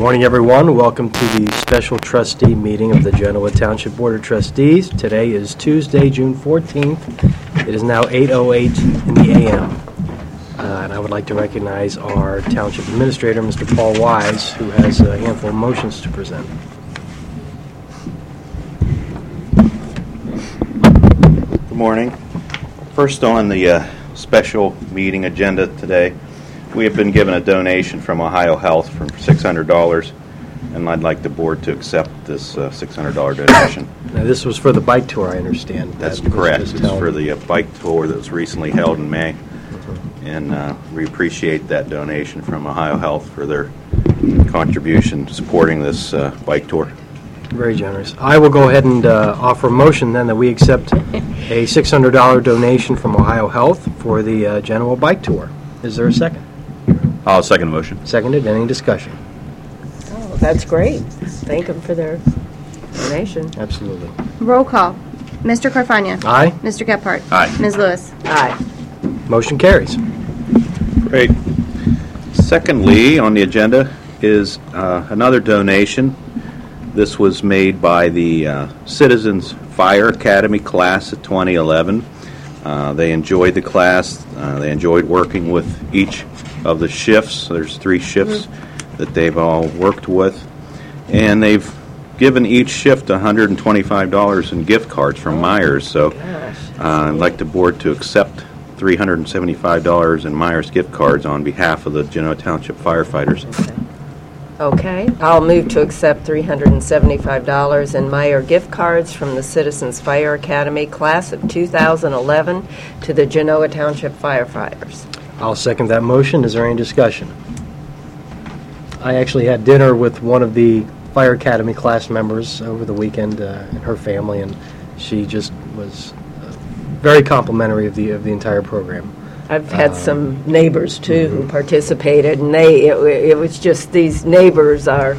Morning, everyone. Welcome to the special trustee meeting of the Genoa Township Board of Trustees. Today is Tuesday, June 14th. It is now 8:08 in the a.m. And I would like to recognize our Township Administrator, Mr. Paul Wise, who has a handful of motions to present. Good morning. First on the special meeting agenda today, we have been given a donation from Ohio Health for $600, and I'd like the board to accept this $600 donation. Now, this was for the bike tour, I understand. That's correct. It's for the bike tour that was recently held in May, and we appreciate that donation from Ohio Health for their contribution to supporting this bike tour. Very generous. I will go ahead and offer a motion then that we accept a $600 donation from Ohio Health for the Genoa bike tour. Is there a second? I'll second the motion. Seconded. Any discussion? Oh, that's great. Thank them for their donation. Absolutely. Roll call. Mr. Carfagna. Aye. Mr. Gephardt. Aye. Ms. Lewis. Aye. Motion carries. Great. Secondly, on the agenda is another donation. This was made by the Citizens Fire Academy class of 2011. They enjoyed the class. They enjoyed working with each of the shifts. There's 3 shifts that they've all worked with. And they've given each shift $125 in gift cards from Myers. So I'd like the board to accept $375 in Myers gift cards on behalf of the Genoa Township firefighters. Okay. I'll move to accept $375 in Meyer gift cards from the Citizens Fire Academy class of 2011 to the Genoa Township firefighters. I'll second that motion. Is there any discussion? I actually had dinner with one of the Fire Academy class members over the weekend and her family, and she just was very complimentary of the entire program. I've had some neighbors too who participated, and it was just these neighbors are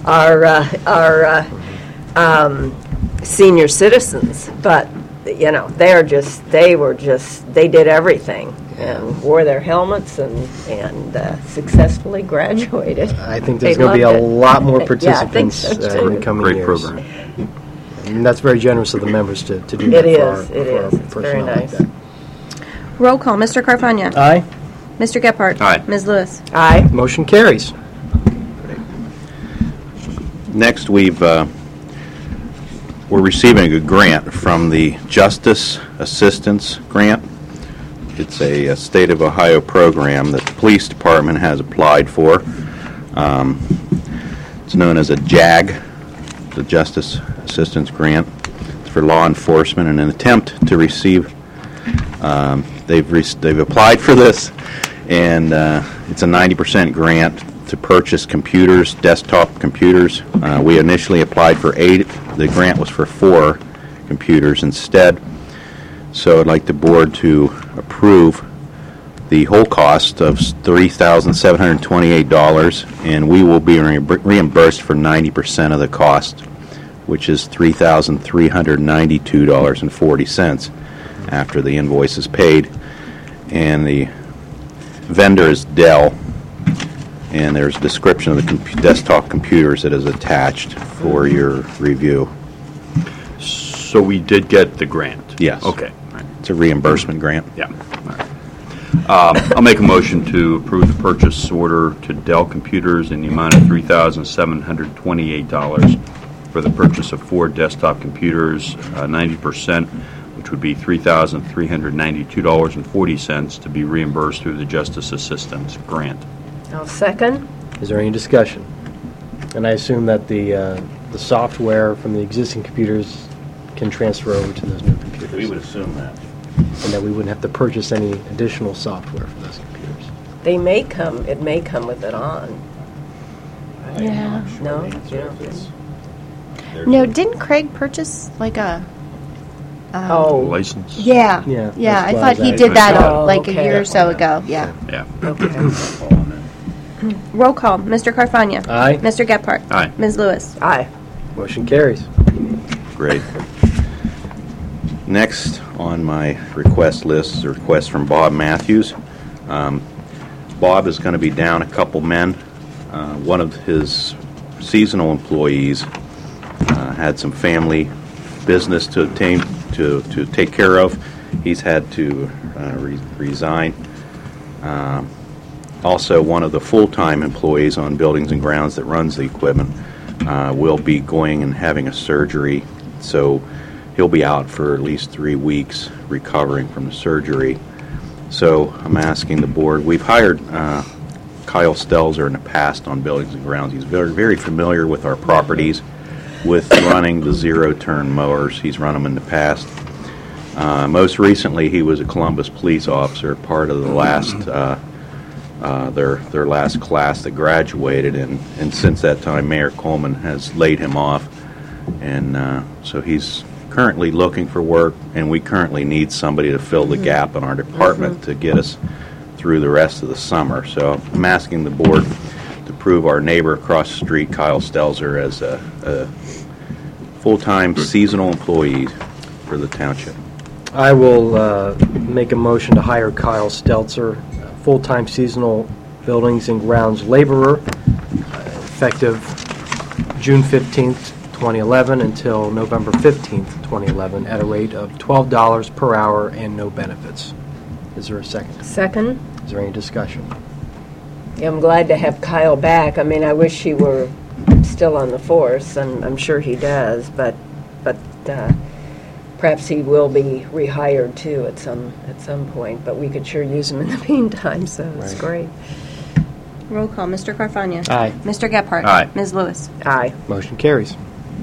senior citizens, but you know they did everything and wore their helmets and successfully graduated. I think there's going to be a lot more participants in the coming Great years. program. And that's very generous of the members to do It that. is. It's very nice. Like Roll call. Mr. Carfagna. Aye. Mr. Gephardt. Aye. Ms. Lewis. Aye. Motion carries. Next, we're receiving a grant from the Justice Assistance Grant. It's a State of Ohio program that the police department has applied for. It's known as a JAG, the Justice Assistance Grant. It's for law enforcement. In an attempt to receive, they've applied for this, and it's a 90% grant to purchase computers, desktop computers. We initially applied for 8. The grant was for 4 computers instead. So I'd like the board to approve the whole cost of $3,728, and we will be reimbursed for 90% of the cost, which is $3,392.40 after the invoice is paid. And the vendor is Dell, and there's a description of the desktop computers that is attached for your review. So we did get the grant? Yes. Okay. All right. It's a reimbursement grant. Yeah. All right. I'll make a motion to approve the purchase order to Dell Computers in the amount of $3,728 for the purchase of 4 desktop computers, 90%, which would be $3,392.40 to be reimbursed through the Justice Assistance Grant. I'll second. Is there any discussion? And I assume that the software from the existing computers can transfer over to those new computers. We would assume that. And that we wouldn't have to purchase any additional software for those computers. It may come with it on. Yeah. No? You don't think? No, didn't Craig purchase like a... License? Yeah. Yeah, Yeah, I that's thought why he I- did that Oh, like okay. a year or so ago. Yeah. Yeah. Okay. Roll call. Mr. Carfagna. Aye. Mr. Gephardt. Aye. Ms. Lewis. Aye. Motion carries. Great. Next on my request list is a request from Bob Matthews. Bob is going to be down a couple men. One of his seasonal employees had some family business to take care of. He's had to resign. Also, one of the full-time employees on Buildings and Grounds that runs the equipment will be going and having a surgery, so he'll be out for at least 3 weeks recovering from the surgery. So I'm asking the board, we've hired Kyle Stelzer in the past on Buildings and Grounds. He's very, very familiar with our properties, with running the zero-turn mowers. He's run them in the past. Most recently, he was a Columbus police officer, part of the last their last class that graduated, and since that time, Mayor Coleman has laid him off, and so he's currently looking for work, and we currently need somebody to fill the gap in our department to get us through the rest of the summer. So I'm asking the board to approve our neighbor across the street, Kyle Stelzer, as a full-time seasonal employee for the township. I will make a motion to hire Kyle Stelzer, full-time seasonal buildings and grounds laborer, effective June 15th, 2011 until November 15th, 2011, at a rate of $12 per hour and no benefits. Is there a second? Second. Is there any discussion? Yeah, I'm glad to have Kyle back. I mean, I wish he were still on the force, and I'm sure he does, but perhaps he will be rehired too at some point. But we could sure use him in the meantime, so it's great. Roll call. Mr. Carfagna. Aye. Mr. Gephardt. Aye. Ms. Lewis. Aye. Motion carries.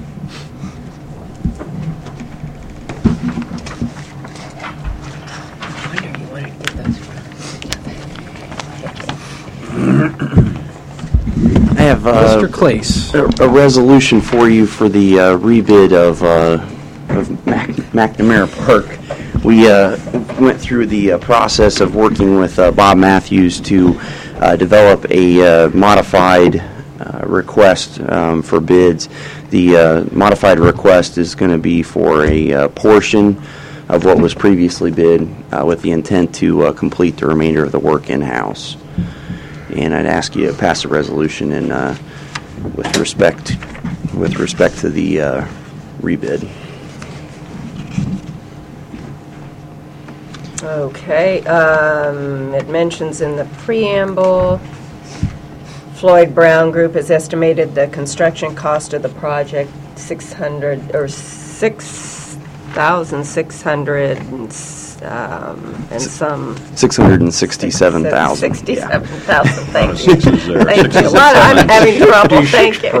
I have Mr. Clace. a resolution for you for the rebid of McNamara Park. We went through the process of working with Bob Matthews to develop a modified request for bids. The modified request is going to be for a portion of what was previously bid with the intent to complete the remainder of the work in-house. And I'd ask you to pass a resolution with respect to the rebid. Okay. It mentions in the preamble, Floyd Brown Group has estimated the construction cost of the project $6,600 and some. $667,000. 67,000. Thank you. Sixes there. Thank you. Sixes. Well, I'm having trouble. Thank you.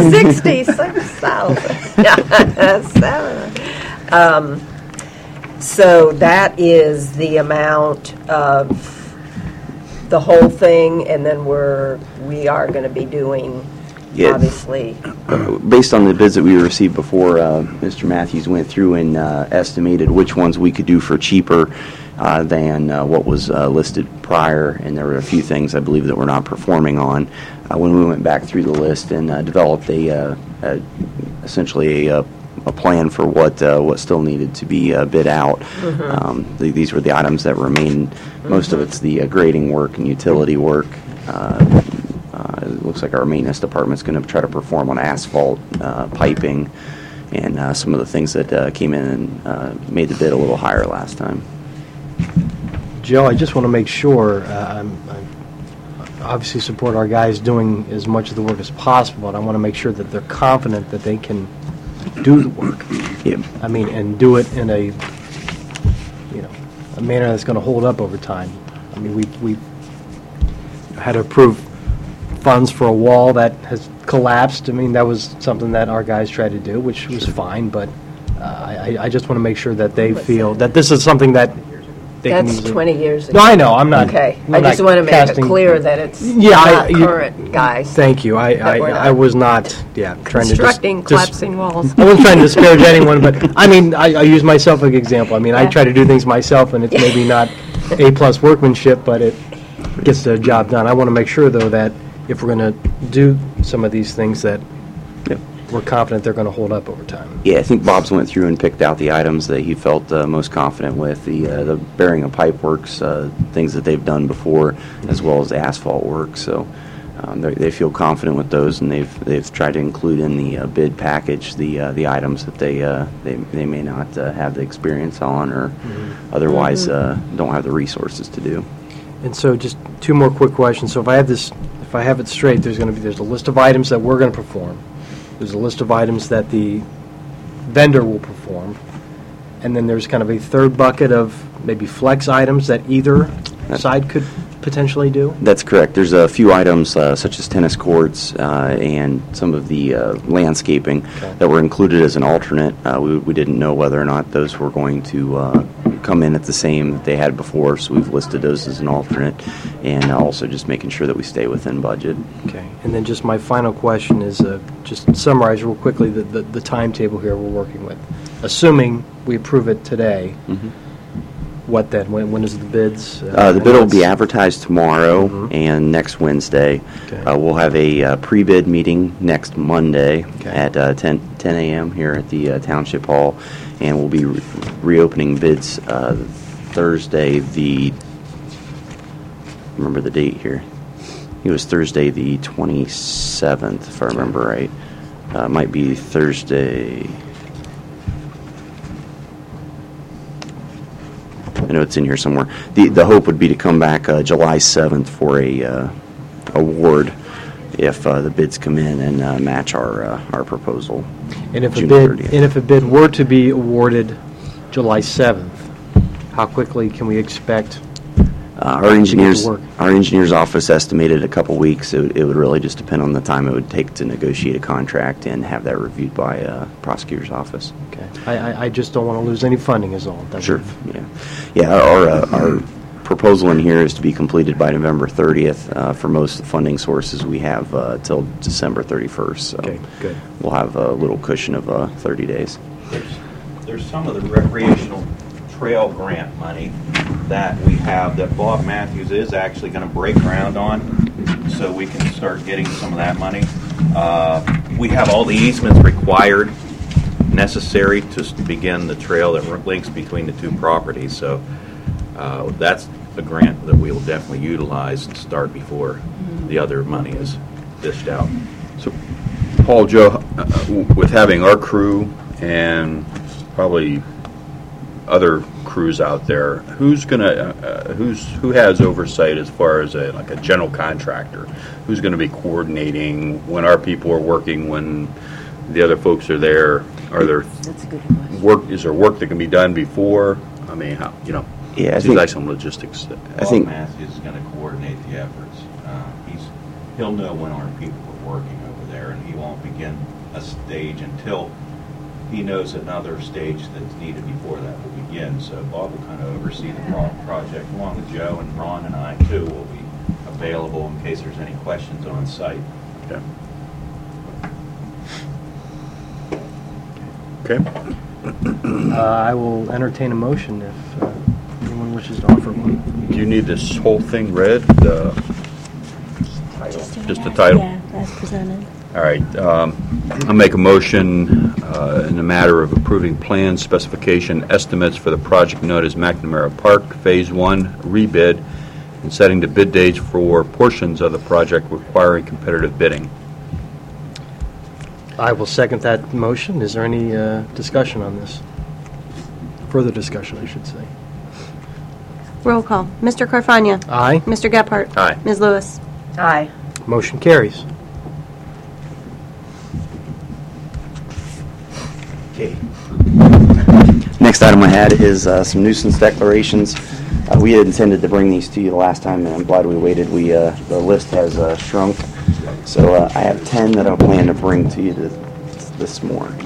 66,000. So that is the amount of the whole thing, and then we are going to be doing, obviously. Based on the bids that we received before, Mr. Matthews went through and estimated which ones we could do for cheaper than what was listed prior, and there were a few things I believe that we're not performing on. When we went back through the list and developed essentially a plan for what still needed to be bid out. These were the items that remain. Most of it's the grading work and utility work. It looks like our maintenance department's going to try to perform on asphalt, piping, and some of the things that came in and made the bid a little higher last time. Joe, I just want to make sure, I obviously support our guys doing as much of the work as possible, and I want to make sure that they're confident that they can do the work. Yeah. I mean, and do it in a manner that's going to hold up over time. I mean, we had to approve funds for a wall that has collapsed. I mean, that was something that our guys tried to do, which was fine, but I just want to make sure that they feel that this is something that they can That's easily. 20 years ago. No, I know, I'm not. Okay. I'm I not just want to make casting- it clear that it's Yeah, not current, guys. Thank you. That we're I not was not, trying to constructing collapsing walls. I wasn't trying to disparage anyone, but I mean, I use myself as an example. I mean, I Yeah. try to do things myself, and it's maybe not A+ workmanship, but it gets the job done. I want to make sure, though, that if we're going to do some of these things, that Yep. we're confident they're going to hold up over time. Yeah, I think Bob's went through and picked out the items that he felt most confident with, the bearing and pipe works, things that they've done before, as well as the asphalt work. So They feel confident with those, and they've tried to include in the bid package the items that they may not have the experience on or otherwise don't have the resources to do. And so just two more quick questions. So if I have it straight, there's a list of items that we're going to perform. There's a list of items that the vendor will perform. And then there's kind of a third bucket of maybe flex items that either side could potentially do? That's correct. There's a few items such as tennis courts and some of the landscaping that were included as an alternate. We didn't know whether or not those were going to come in at the same that they had before, so we've listed those as an alternate, and also just making sure that we stay within budget. Okay. And then just my final question is just summarize real quickly the timetable here we're working with. Assuming we approve it today, what then? When is the bids? The bid will be advertised tomorrow and next Wednesday. Okay. We'll have a pre-bid meeting next Monday Okay. at 10 a.m. here at the Township Hall, and we'll be reopening bids Thursday, remember the date here. It was Thursday the 27th, if I remember right. Might be Thursday. I know it's in here somewhere. The hope would be to come back July 7th for a award if the bids come in and match our proposal. And if June a bid 30th. and if a bid were to be awarded July 7th, how quickly can we expect? Our engineers work? our engineers office estimated a couple weeks. It would really just depend on the time it would take to negotiate a contract and have that reviewed by prosecutor's office. Okay. I just don't want to lose any funding is all. That's Sure. it. Yeah. Our proposal in here is to be completed by November 30th. For most funding sources, we have till December 31st. So Okay, good. we'll have a little cushion of 30 days. There's some of the recreational trail grant money that we have that Bob Matthews is actually going to break ground on, so we can start getting some of that money. We have all the easements required, necessary to begin the trail that links between the two properties. So that's a grant that we will definitely utilize and start before the other money is dished out. So, Paul, Joe, with having our crew and probably other crews out there, who has oversight as far as a general contractor? Who's going to be coordinating when our people are working, when the other folks are there? Are there That's a good question. work? Is there work that can be done before? I mean, how Yeah, I seems think like some logistics. I think- Bob Matthews is going to coordinate the efforts. He'll know when our people are working over there, and he won't begin a stage until he knows another stage that's needed before that will begin. So Bob will kind of oversee the project, along with Joe and Ron and I too will be available in case there's any questions on site. Okay. I will entertain a motion if anyone wishes to offer one. Do you need this whole thing read? Just the title? Yeah, as presented. All right. I'll make a motion in the matter of approving plans, specification, estimates for the project known as McNamara Park Phase 1 rebid and setting the bid dates for portions of the project requiring competitive bidding. I will second that motion. Is there any discussion on this? Further discussion, I should say. Roll call. Mr. Carfagna. Aye. Mr. Gephardt. Aye. Ms. Lewis. Aye. Motion carries. Okay. Next item I had is some nuisance declarations. We had intended to bring these to you the last time, and I'm glad we waited. The list has shrunk, so I have 10 that I plan to bring to you this morning.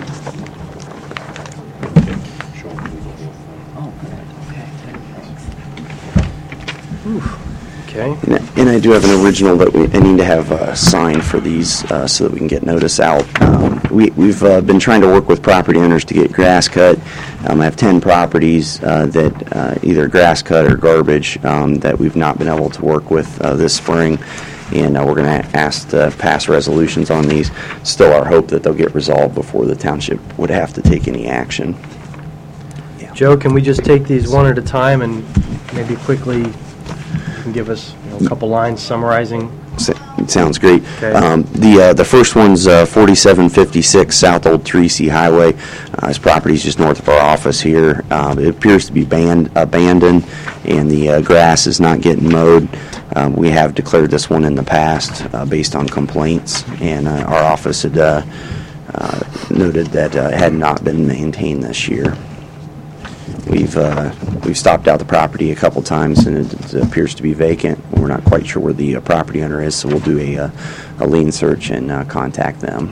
Okay. And I do have an original that I need to have signed for these so that we can get notice out. We've been trying to work with property owners to get grass cut. I have 10 properties that either grass cut or garbage that we've not been able to work with this spring. And we're going to ask to pass resolutions on these. Still our hope that they'll get resolved before the township would have to take any action. Joe, can we just take these one at a time and maybe quickly you can give us a couple lines summarizing? Sounds great. Okay. The first one's 4756 South Old 3C Highway. This property is just north of our office here. It appears to be abandoned, and the grass is not getting mowed. We have declared this one in the past based on complaints, and our office had noted that it had not been maintained this year. We've stopped out the property a couple times, and it appears to be vacant. We're not quite sure where the property owner is, so we'll do a lien search and contact them.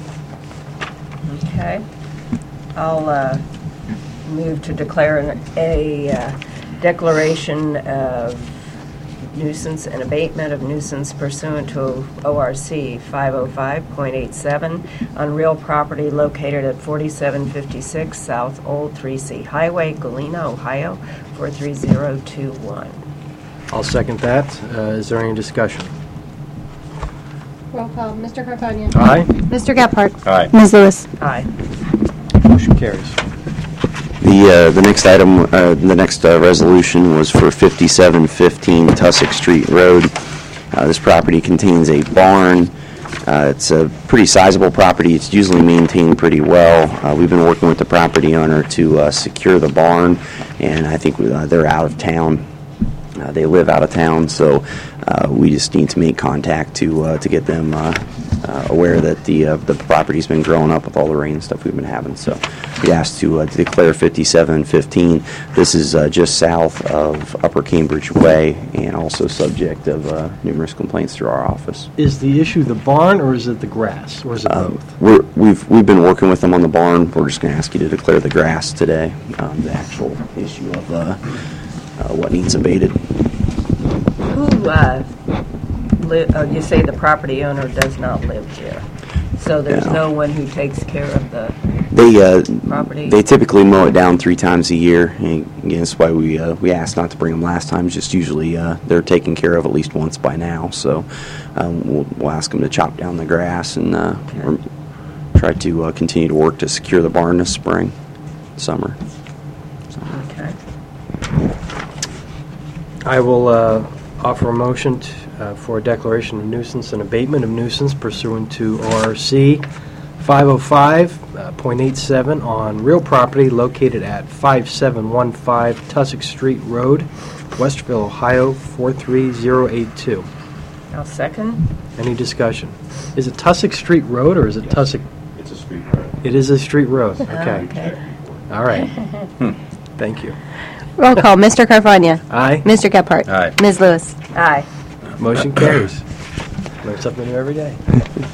Okay. I'll move to declare a declaration of nuisance and abatement of nuisance pursuant to ORC 505.87 on real property located at 4756 South Old 3C Highway, Galena, Ohio, 43021. I'll second that. Is there any discussion? Roll call. Mr. Carfagna. Aye. Mr. Gephardt. Aye. Ms. Lewis. Aye. Motion carries. The next item, the next resolution was for 5715 Tussock Street Road. This property contains a barn. It's a pretty sizable property. It's usually maintained pretty well. We've been working with the property owner to secure the barn, and I think they're out of town. They live out of town, so we just need to make contact to get them aware that the property's been growing up with all the rain and stuff we've been having. So we asked to declare 5715. This is just south of Upper Cambridge Way, and also subject of numerous complaints through our office. Is the issue the barn, or is it the grass, or is it both? We've been working with them on the barn. We're just going to ask you to declare the grass today. The actual issue of what needs abated. Who, you say the property owner does not live here, so there's no one who takes care of the property? They typically mow it down 3 times a year. And again, that's why we asked not to bring them last time. Just usually they're taken care of at least once by now. So we'll ask them to chop down the grass and try to continue to work to secure the barn this spring, summer. Okay. I will offer a motion for a declaration of nuisance and abatement of nuisance pursuant to ORC 505.87 on real property located at 5715 Tussock Street Road, Westerville, Ohio 43082. I'll second. Any discussion? Is it Tussock Street Road, or is it Tussock? It's a street road. It is a street road. Okay. Okay. All right. Thank you. Roll call. Mr. Carfagna. Aye. Mr. Gephardt. Aye. Ms. Lewis. Aye. Motion carries. Learn something new every day.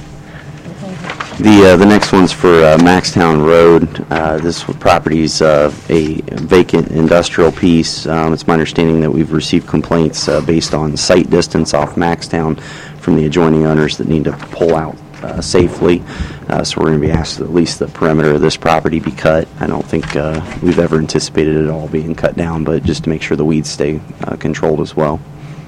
The next one's for Maxtown Road. This property is a vacant industrial piece. It's my understanding that we've received complaints based on site distance off Maxtown from the adjoining owners that need to pull out safely. So we're going to be asked that at least the perimeter of this property be cut. I don't think we've ever anticipated it all being cut down, but just to make sure the weeds stay controlled as well.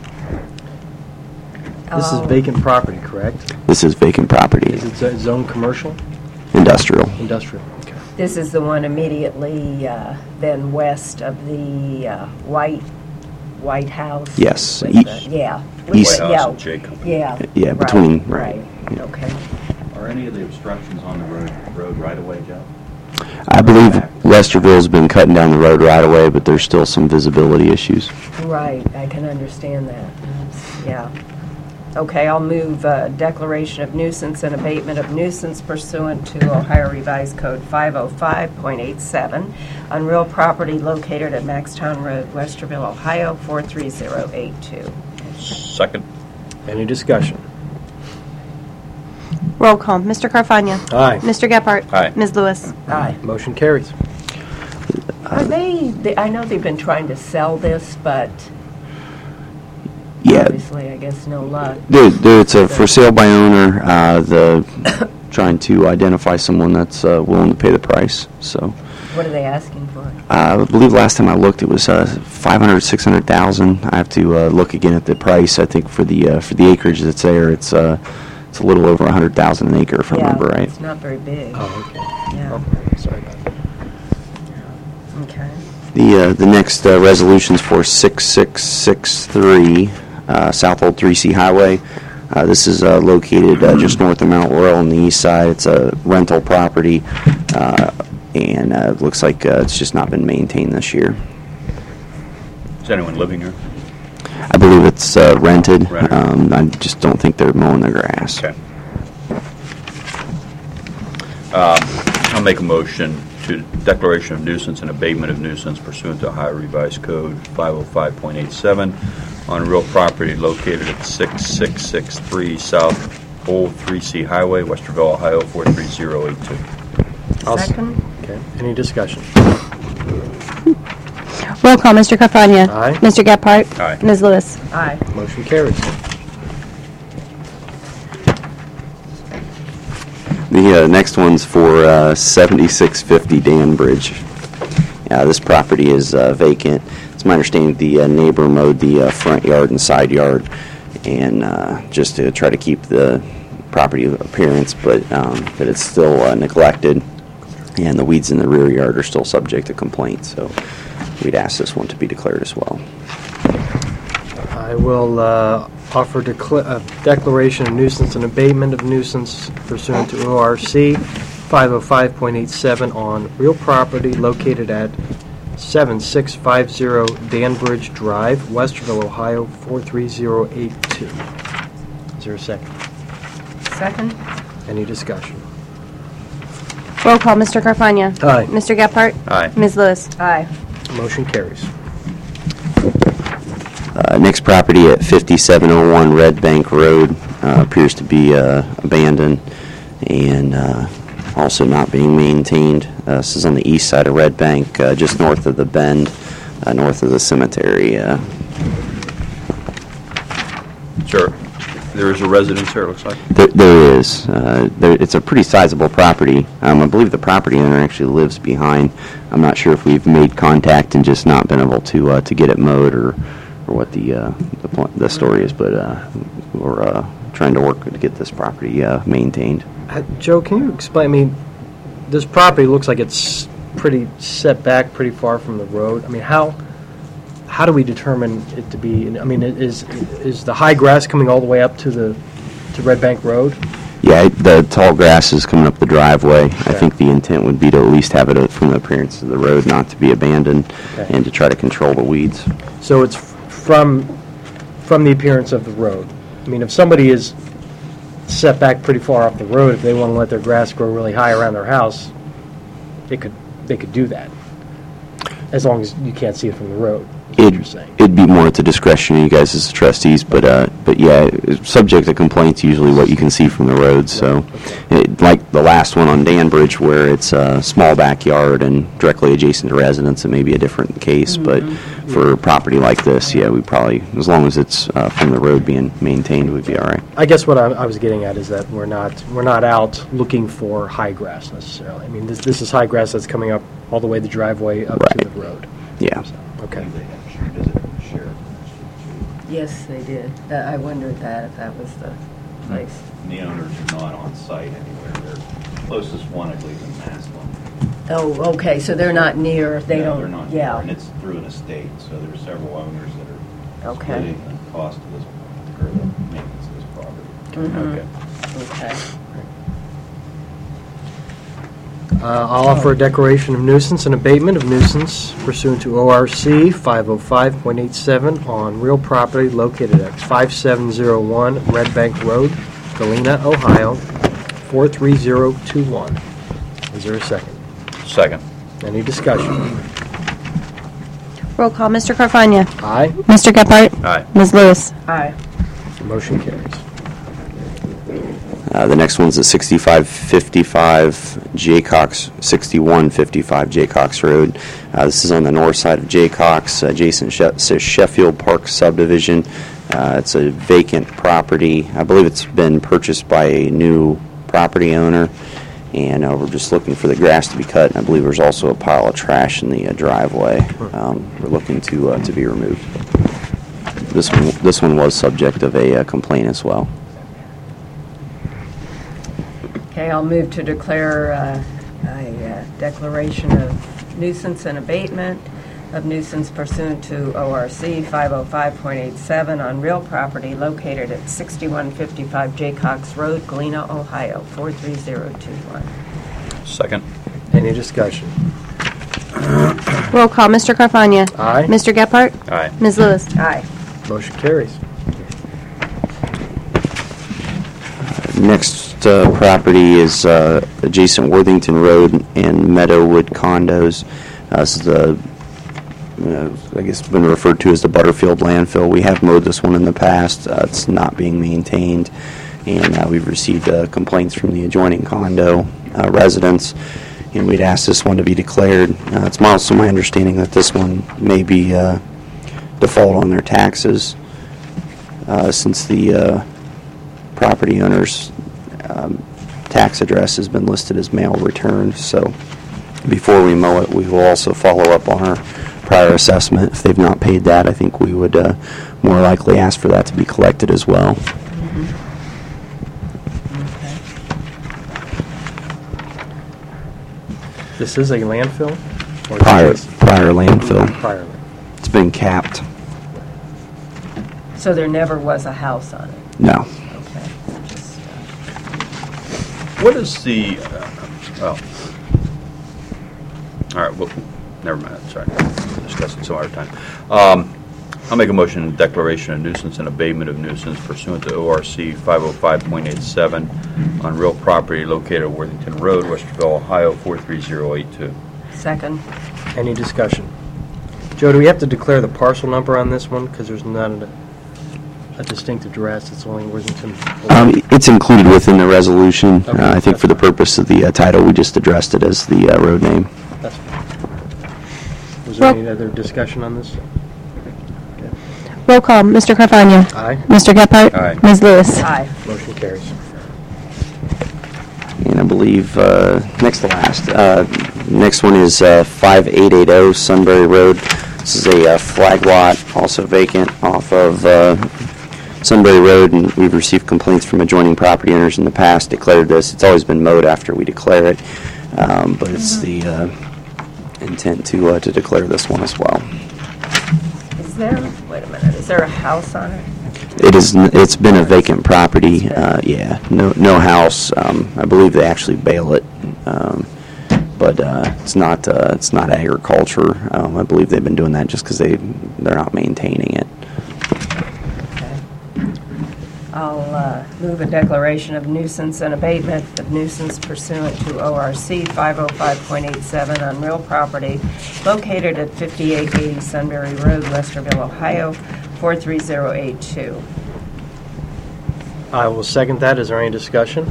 This is vacant property, correct? This is vacant property. Is it zone commercial? Industrial. Industrial, okay. This is the one immediately then west of the White House? Yes. With yeah. East- White House Yeah. and Jacob. Yeah. Yeah, Right, between- Right, okay. Are any of the obstructions on the road right away, Joe? I believe Westerville's been cutting down the road right away, but there's still some visibility issues. Right, I can understand that. Yeah. Okay, I'll move declaration of nuisance and abatement of nuisance pursuant to Ohio Revised Code 505.87 on real property located at Maxtown Road, Westerville, Ohio, 43082. Second. Any discussion? Roll call. Mr. Carfagna. Aye. Mr. Gephardt. Aye. Ms. Lewis. Aye. Motion carries. Are they, I know they've been trying to sell this, but Yeah, obviously, I guess, no luck. it's a for sale by owner. Trying to identify someone that's willing to pay the price. So What are they asking for? I believe last time I looked, it was 600,000. I have to look again at the price. I think for the acreage that's there, it's a little over 100,000 an acre, if I remember right. It's not very big. Oh, okay. Yeah, Sorry about that. okay. The next resolution's for 6663 South Old 3C Highway. This is located just north of Mount Royal on the east side. It's a rental property, and it looks like it's just not been maintained this year. Is anyone living here? I believe it's rented. Rented. I just don't think they're mowing the grass. Okay. I'll make a motion to declaration of nuisance and abatement of nuisance pursuant to Ohio Revised Code 505.87 on real property located at 6663 South Old 3C Highway, Westerville, Ohio 43082. Second? Okay, any discussion? Roll call, Mr. Carfagna. Aye. Mr. Gephardt. Aye. Ms. Lewis. Aye. Motion carries. The next one's for 7650 Danbridge. This property is vacant. It's my understanding the neighbor mowed the front yard and side yard, and just to try to keep the property appearance, but it's still neglected, and the weeds in the rear yard are still subject to complaint. So we'd ask this one to be declared as well. I will offer a declaration of nuisance and abatement of nuisance pursuant to ORC 505.87 on real property located at 7650 Danbridge Drive, Westerville, Ohio 43082. Is there a second? Second? Any discussion? Roll call, Mr. Carfagna. Aye. Mr. Gephardt. Aye. Ms. Lewis. Aye. Motion carries. Next property at 5701 Red Bank Road appears to be abandoned and also not being maintained. This is on the east side of Red Bank, just north of the bend, north of the cemetery. Sure. There is a residence here, it looks like. There is. It's a pretty sizable property. I believe the property owner actually lives behind. I'm not sure if we've made contact and just not been able to get it mowed or what the story is, but we're trying to work to get this property maintained. Joe, can you explain? I mean, this property looks like it's pretty set back, pretty far from the road. I mean, how do we determine it to be? I mean, is the high grass coming all the way up to Red Bank Road? Yeah, the tall grass is coming up the driveway. Okay. I think the intent would be to at least have it from the appearance of the road, not to be abandoned, Okay. and to try to control the weeds. So it's from the appearance of the road. I mean, if somebody is set back pretty far off the road, if they want to let their grass grow really high around their house, they could do that, as long as you can't see it from the road. is what you're saying. It'd be more at the discretion of you guys as the trustees, but yeah, subject to complaints, usually what you can see from the road. So, like the last one on Danbridge, where it's a small backyard and directly adjacent to residents, it may be a different case. But for property like this, yeah, we probably, as long as it's from the road being maintained, we'd be all right. I guess what I was getting at is that we're not out looking for high grass necessarily. I mean, this is high grass that's coming up all the way the driveway up to the road. Yeah. So, okay. They have a visit from the sheriff. Yes, they did. I wondered if that was the place. And the owners are not on site anywhere. Their closest one, I believe, is Maslin. Oh, okay, so they're not near, No, they're not here, yeah. and it's through an estate, so there's several owners that are Okay. splitting the cost of this, or the maintenance of this property. Mhm. Okay. I'll offer a declaration of nuisance and abatement of nuisance pursuant to ORC 505.87 on real property located at 5701 Red Bank Road, Galena, Ohio 43021. Is there a second? Second. Any discussion? Roll call, Mr. Carfagna. Aye. Mr. Gephardt. Aye. Ms. Lewis. Aye. Motion carries. The next one's at 6555 Jaycox, 6155 Jaycox Road. This is on the north side of Jaycox, adjacent to Sheffield Park subdivision. It's a vacant property. I believe it's been purchased by a new property owner, and we're just looking for the grass to be cut. And I believe there's also a pile of trash in the driveway. We're looking to be removed. This one was subject of a complaint as well. Okay, I'll move to declare a declaration of nuisance and abatement of nuisance pursuant to ORC 505.87 on real property located at 6155 Jaycox Road, Galena, Ohio, 43021. Second. Any discussion? Roll call, Mr. Carfagna. Aye. Mr. Gephardt. Aye. Ms. Lewis. Aye. Motion carries. Next property is adjacent Worthington Road and Meadowwood condos. This is the, I guess, been referred to as the Butterfield landfill. We have mowed this one in the past. It's not being maintained, and we've received complaints from the adjoining condo residents, and we'd asked this one to be declared. It's also my understanding that this one may be default on their taxes since the property owner's tax address has been listed as mail returned. So before we mow it, we will also follow up on our prior assessment. If they've not paid that, I think we would more likely ask for that to be collected as well. This is a landfill? Or Prior landfill. Prior. It's been capped. So there never was a house on it? No. Okay. Just, What is the, well, all right, well, never mind, sorry. We'll discuss it some other time. I'll make a motion, declaration of nuisance and abatement of nuisance pursuant to ORC 505.87 on real property located at Worthington Road, Westerville, Ohio, 43082. second. Any discussion? Joe, do we have to declare the parcel number on this one? Because there's not a distinct address. It's only Worthington. It's included within the resolution. Okay, I think for the purpose of the title, we just addressed it as the road name. That's fine. Was there any other discussion on this? Roll call, Mr. Carfagna. Aye. Mr. Gephardt. Aye. Ms. Lewis. Aye. Motion carries. And I believe next to last. Next one is 5880 Sunbury Road. This is a flag lot, also vacant, off of Sunbury Road, and we've received complaints from adjoining property owners in the past. Declared this. It's always been mowed after we declare it, but it's the intent to declare this one as well. Is there, wait a minute, is there a house on it? It's been a vacant property. Yeah, no house. I believe they actually bail it, but it's not agriculture. I believe they've been doing that just because they're not maintaining it. Okay. I'll move a declaration of nuisance and abatement of nuisance pursuant to ORC 505.87 on real property located at 5880 Sunbury Road, Westerville, Ohio, 43082. I will second that. Is there any discussion?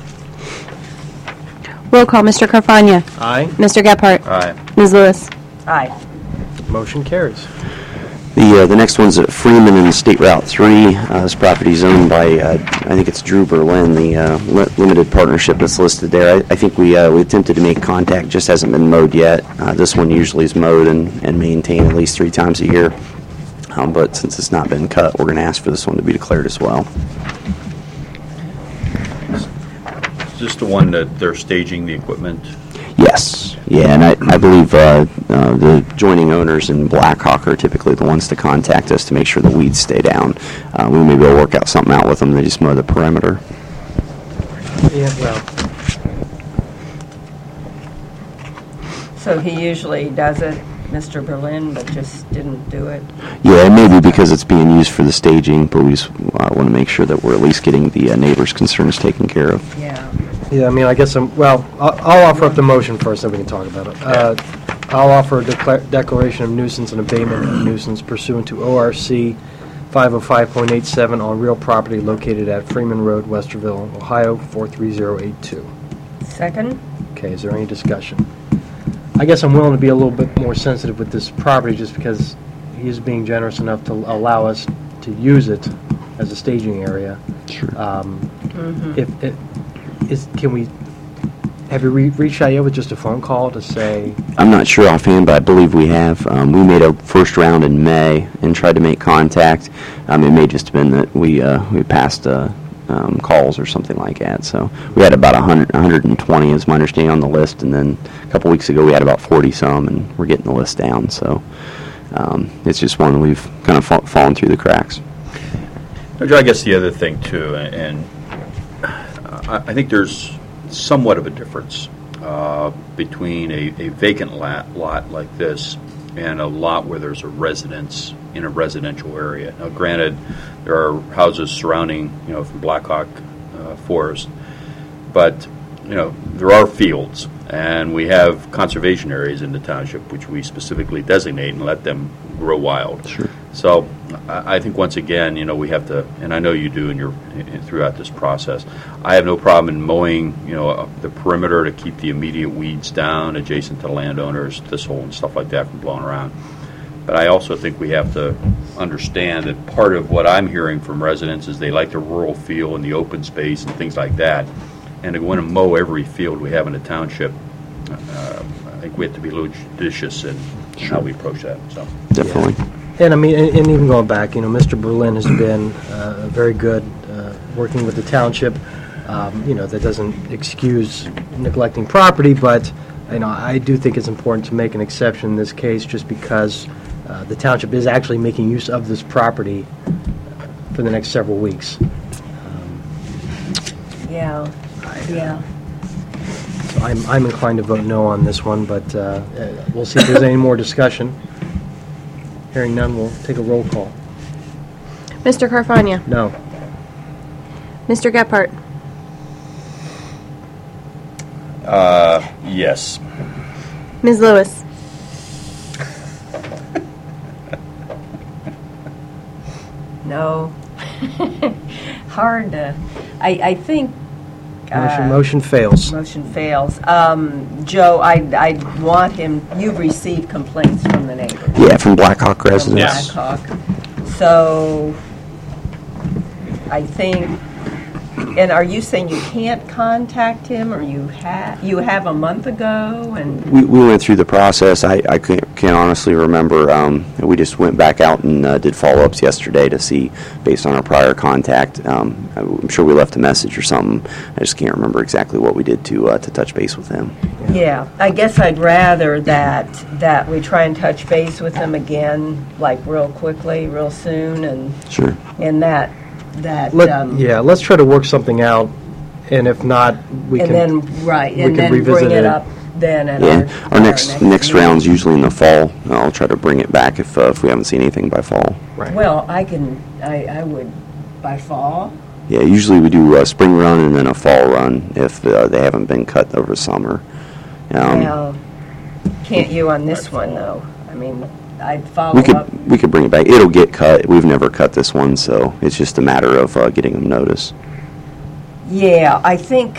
Roll call, Mr. Carfagna. Aye. Mr. Gephardt. Aye. Ms. Lewis. Aye. Motion carries. The next one's at Freeman and State Route 3. This property is owned by, I think it's Drew Berlin, the limited partnership that's listed there. I think we attempted to make contact, just hasn't been mowed yet. This one usually is mowed and maintained at least 3 times a year. But since it's not been cut, we're going to ask for this one to be declared as well. Is this the one that they're staging the equipment? Yes. Yeah, and I believe the adjoining owners in Blackhawk are typically the ones to contact us to make sure the weeds stay down. We may be able to work out something out with them. They just mow the perimeter. Yeah, well, So he usually does it, Mr. Berlin, but just didn't do it? Yeah, it may be because it's being used for the staging, but we just want to make sure that we're at least getting the neighbors' concerns taken care of. Yeah. yeah, I mean, I guess I'll offer up the motion first, then we can talk about it. I'll offer a declaration of nuisance and abatement of nuisance pursuant to ORC 505.87 on real property located at Freeman Road, Westerville, Ohio, 43082. Second? Okay, is there any discussion? I guess I'm willing to be a little bit more sensitive with this property just because he is being generous enough to allow us to use it as a staging area. Sure. Have you reached out yet with just a phone call to say? I'm not sure offhand, but I believe we have. We made a first round in May and tried to make contact. It may just have been that we passed calls or something like that. So we had about 120 is my understanding on the list, and then a couple weeks ago we had about 40 some, and we're getting the list down. So it's just one we've kind of fallen through the cracks. I guess the other thing too, and I think there's somewhat of a difference between a vacant lot like this and a lot where there's a residence in a residential area. Now, granted, there are houses surrounding, from Blackhawk Forest, but there are fields, and we have conservation areas in the township which we specifically designate and let them grow wild. Sure. So I think once again, we have to, and I know you do throughout this process. I have no problem in mowing, the perimeter to keep the immediate weeds down adjacent to landowners, thistle and stuff like that from blowing around. But I also think we have to understand that part of what I'm hearing from residents is they like the rural feel and the open space and things like that. And to go in and mow every field we have in the township, I think we have to be a little judicious in how we approach that. So Definitely. Yeah. And I mean, and even going back, Mr. Berlin has been very good working with the township. That doesn't excuse neglecting property, but I do think it's important to make an exception in this case, just because the township is actually making use of this property for the next several weeks. Yeah. So I'm inclined to vote no on this one, but we'll see if there's any more discussion. Hearing none, we'll take a roll call. Mr. Carfagna? No. Mr. Gephardt? yes. Ms. Lewis? No. Hard to. I think. Motion fails. Motion fails. Joe, I want him. You've received complaints from the neighbors. Yeah, from Blackhawk From residents. Yes. Blackhawk. So, I think. And are you saying you can't contact him, or you have a month ago? And We went through the process. I can't honestly remember. We just went back out and did follow-ups yesterday to see, based on our prior contact. I'm sure we left a message or something. I just can't remember exactly what we did to touch base with him. yeah, I guess I'd rather that we try and touch base with him again, like real quickly, real soon, and Sure. that. Let's try to work something out, and if not, we and can. then right, we and can then revisit bring it it. up then at Yeah, our next meeting. round's usually in the fall. I'll try to bring it back if we haven't seen anything by fall. Right. Well, I would by fall. Yeah, usually we do a spring run and then a fall run if they haven't been cut over summer. Well, can't you on this one though? I mean, I'd follow up. We could bring it back. It'll get cut. We've never cut this one, so it's just a matter of getting them notice. Yeah, I think.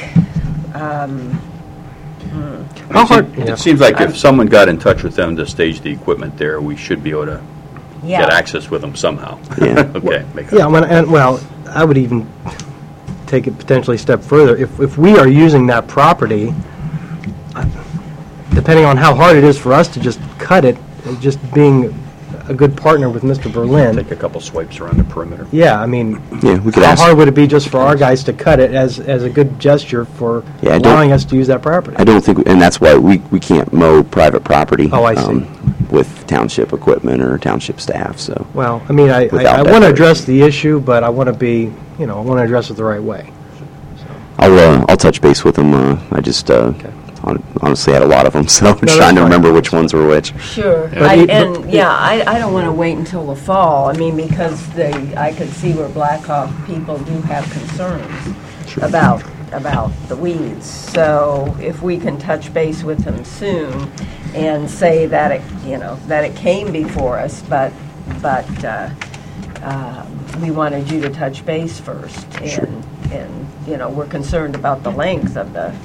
How hard? It seems like if someone got in touch with them to stage the equipment there, we should be able to Yeah. get access with them somehow. Yeah. Okay. Make Yeah, I would even take it potentially a step further. If we are using that property, depending on how hard it is for us to just cut it, just being a good partner with Mr. Berlin. Take a couple swipes around the perimeter. Yeah, I mean, Yeah, we could how ask. hard would it be just for our guys to cut it as a good gesture for Yeah, I don't- allowing us to use that property? I don't think, and that's why we can't mow private property. Oh, I see. With township equipment or township staff, so. Well, I mean, I Without want to that address the issue, but I want to be, I want to address it the right way. I'll touch base with them. I just honestly had a lot of them, so I'm that's trying to fine. remember which ones were which. Sure. But I it- don't want to wait until the fall. I mean, because I could see where Blackhawk people do have concerns about the weeds. So if we can touch base with them soon and say that it came before us, but we wanted you to touch base first, and we're concerned about the length of the.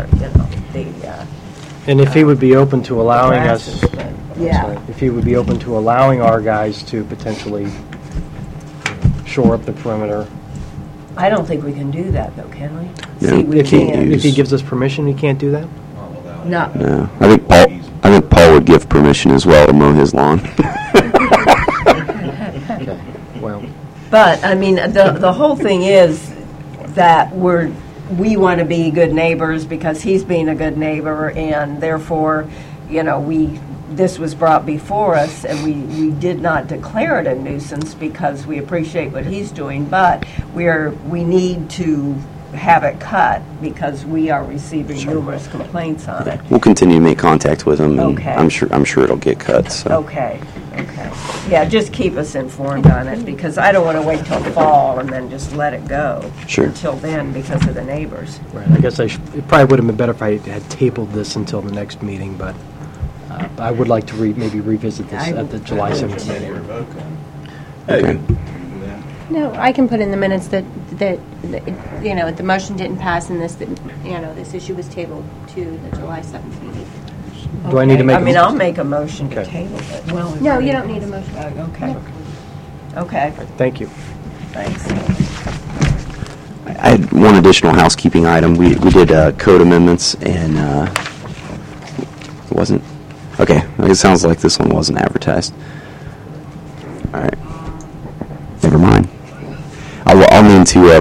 And if he would be open to allowing us, grasses, but- yeah. if he would be open to allowing our guys to potentially shore up the perimeter. I don't think we can do that, though, can we? No, See, we we can't can't. use- If he gives us permission, he can't do that? No. No, I think Paul would give permission as well to mow his lawn. Okay, well, But, I mean, the whole thing is, that we want to be good neighbors because he's being a good neighbor, and therefore, this was brought before us, and we did not declare it a nuisance because we appreciate what he's doing, but we need to have it cut because we are receiving numerous complaints on it. We'll continue to make contact with them, and Okay. I'm sure it'll get cut. So. Okay. Yeah, just keep us informed on it, because I don't want to wait till fall and then just let it go. Sure. Until then, because of the neighbors. Right, I guess it probably would have been better if I had tabled this until the next meeting, but I would like to maybe revisit this at the July 7th meeting. Okay. No, I can put in the minutes that the motion didn't pass and this issue was tabled to the July 7th meeting. Do I need to make a I'll make a motion to Okay. table it. Well, No, you don't need a motion. Okay. Okay, Thank you. thanks. I had one additional housekeeping item. We did code amendments, and it wasn't. Okay, it sounds like this one wasn't advertised. All right, never mind. I'll need to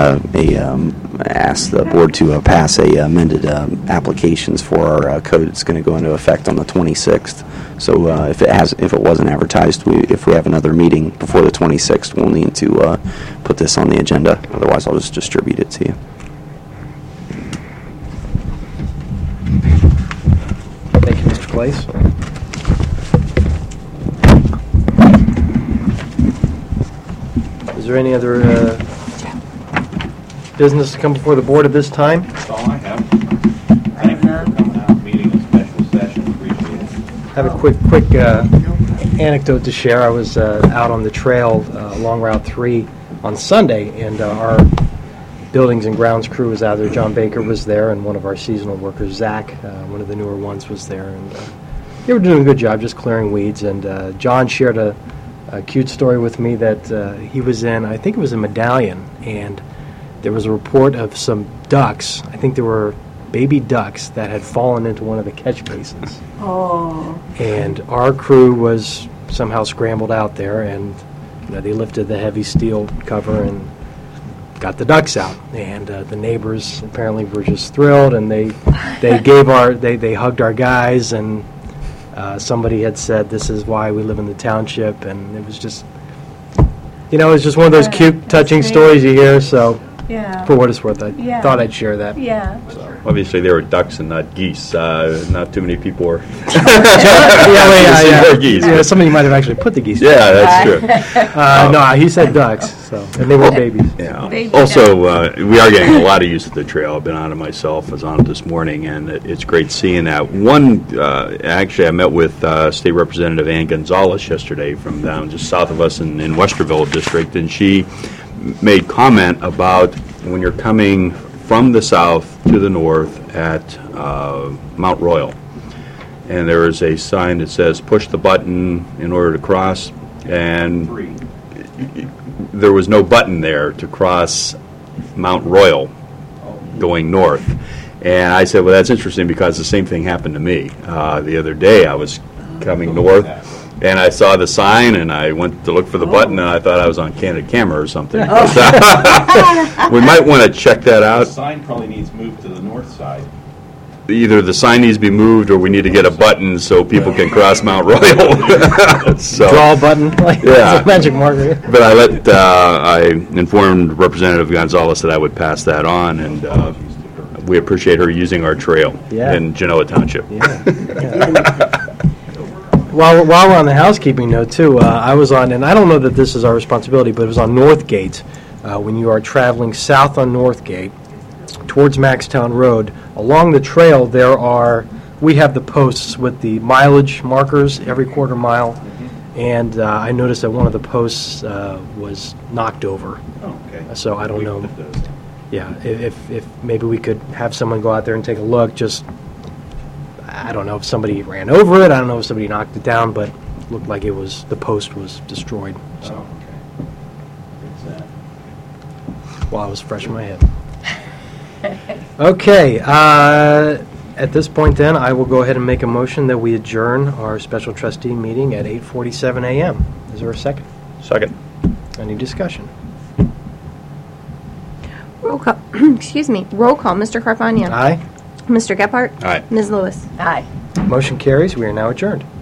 ask the board to pass amended applications for our code. It's going to go into effect on the 26th. So if it wasn't advertised, if we have another meeting before the 26th, we'll need to put this on the agenda. Otherwise, I'll just distribute it to you. Thank you, Mr. Clace. Is there any other business to come before the board at this time? That's all I have. Thank you for coming out, meeting a special session, appreciate it. I have a quick anecdote to share. I was out on the trail along Route 3 on Sunday, and our buildings and grounds crew was out there. John Baker was there, and one of our seasonal workers, Zach, one of the newer ones, was there. And they were doing a good job just clearing weeds. And John shared a cute story with me that he was in, I think it was in Medallion, and there was a report of some ducks. I think there were baby ducks that had fallen into one of the catch basins. Oh. And our crew was somehow scrambled out there, and they lifted the heavy steel cover and got the ducks out. And the neighbors apparently were just thrilled, and they hugged our guys, and somebody had said, "This is why we live in the township," and it was just, it's just one of those cute, touching stories you hear. So, for what it's worth, I thought I'd share that. Yeah. Obviously, they were ducks and not geese. Not too many people were. Yeah, geese. yeah, somebody might have actually put the geese. Yeah, that's true. No, he said ducks, and they were babies. Yeah. Also, we are getting a lot of use of the trail. I've been on it myself. I was on it this morning, and it's great seeing that. Actually, I met with State Representative Ann Gonzalez yesterday from down just south of us in Westerville District, and she made comment about when you're coming from the south to the north at Mount Royal. And there is a sign that says, push the button in order to cross. And there was no button there to cross Mount Royal going north. And I said, well, that's interesting because the same thing happened to me. The other day I was coming north, and I saw the sign, and I went to look for the button, and I thought I was on candid camera or something. We might want to check that The out. sign probably needs moved to the north side. Either the sign needs to be moved, or we need to get a button so people can cross Mount Royal. So, Draw a button, like Yeah. it's a magic marker. but I informed Representative Gonzalez that I would pass that on, and we appreciate her using our trail Yeah. in Genoa Township. Yeah. While we're on the housekeeping note, too, I was on, and I don't know that this is our responsibility, but it was on Northgate. When you are traveling south on Northgate towards Maxtown Road, along the trail we have the posts with the mileage markers every quarter mile, and I noticed that one of the posts was knocked over. Oh, okay. So I don't know. We can put those. Yeah, if maybe we could have someone go out there and take a look, I don't know if somebody ran over it, I don't know if somebody knocked it down, but it looked like the post was destroyed, so, Oh, okay. What's that? while it was fresh in my head. Okay, at this point then, I will go ahead and make a motion that we adjourn our special trustee meeting at 8:47 a.m. Is there a second? Second. Any discussion? Roll call. Excuse me. Roll call. Mr. Carfagna. Aye. Mr. Gephardt. Aye. Ms. Lewis. Aye. Motion carries. We are now adjourned.